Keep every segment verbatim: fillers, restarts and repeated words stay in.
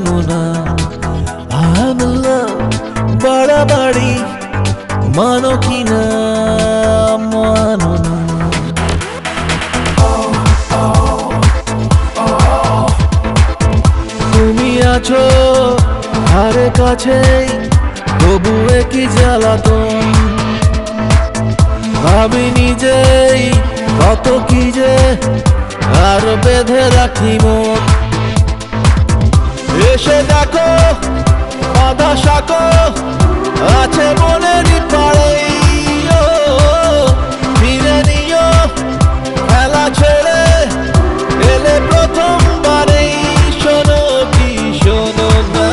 জানো না I'm in love বাড়াবাড়ি মানো কি না মানো না তুমি আছো ধারে কাছেই তবুও কি জ্বালাতন ভাবি নিজেই কত কি যে আর বেঁধে রাখি মন এসে দেখো বাঁধা শাখো আছে মনেরই পাড়েই ফিরে নিও খেলা ছেড়ে এলে প্রথমবারেই শোনো কি শোনো না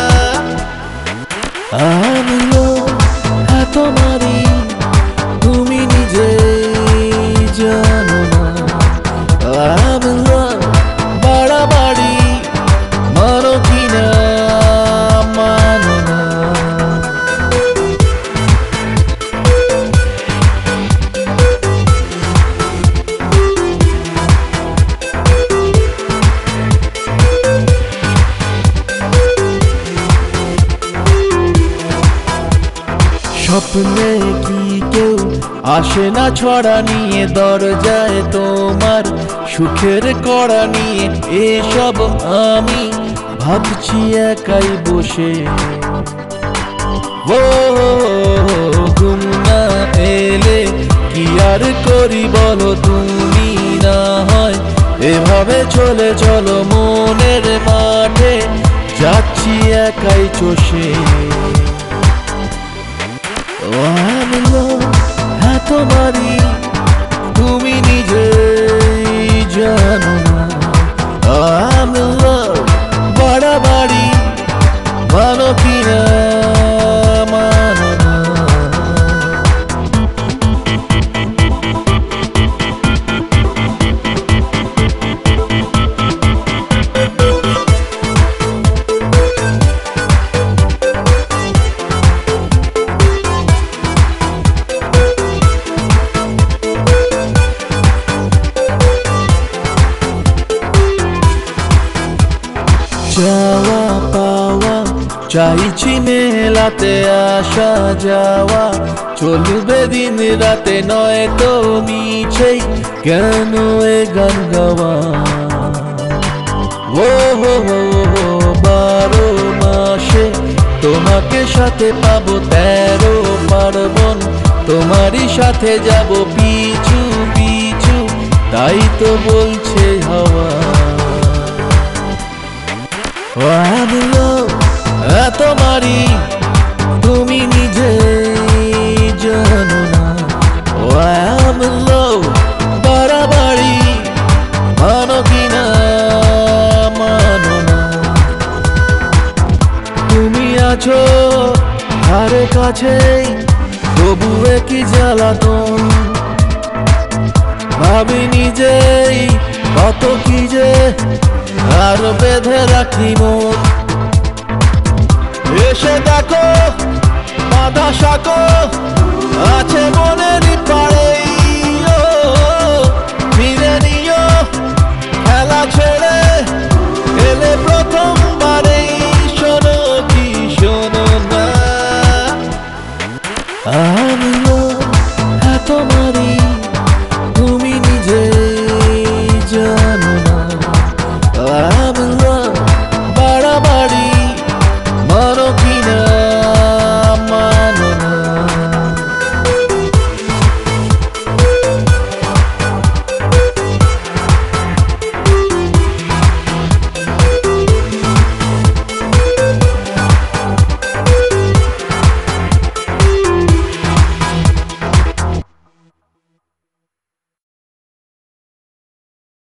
আমিও তোমারই তুমি নিজে জানো না I'm in love বাড়াবাড়ি মানো কি না মানো না স্বপ্নে কি কেউ আসে না ছড়া নিয়ে দরজায় তোমার সুখের কড়া নিয়ে এসব আমি ভাবছি একাই বসে ও ঘুম না এলে কি আর করি বলো তুমি না হয় এভাবে চলে চলো মনের মাঠে যাচ্ছি একাই চষে তোমারই তুমি নিজে জানো না I'm in love বাড়াবাড়ি মানো কি না মানো না যাওয়া পাওয়া চাইছি মেলাতে আসা যাওয়া চলবে দিন রাতে নয় তো মিছেই কেন এ গান গাওয়া ও হো হো বারো মাসে তোমাকে সাথে পাবো তেরো পার্বণ তোমারই সাথে যাব পিছু পিছু তাই তো বলছে হাওয়া I'm in love তোমারই তুমি নিজে জানো না I'm in love বাড়াবাড়ি মানো কি না মানো না তুমি আছো ধারে কাছেই তবুও কি জ্বালাতন ভাবি নিজেই কত কি যে আর বেঁধে রাখি মন এসে দেখো বাঁধা শাখো আছে মনেরই পাড়ে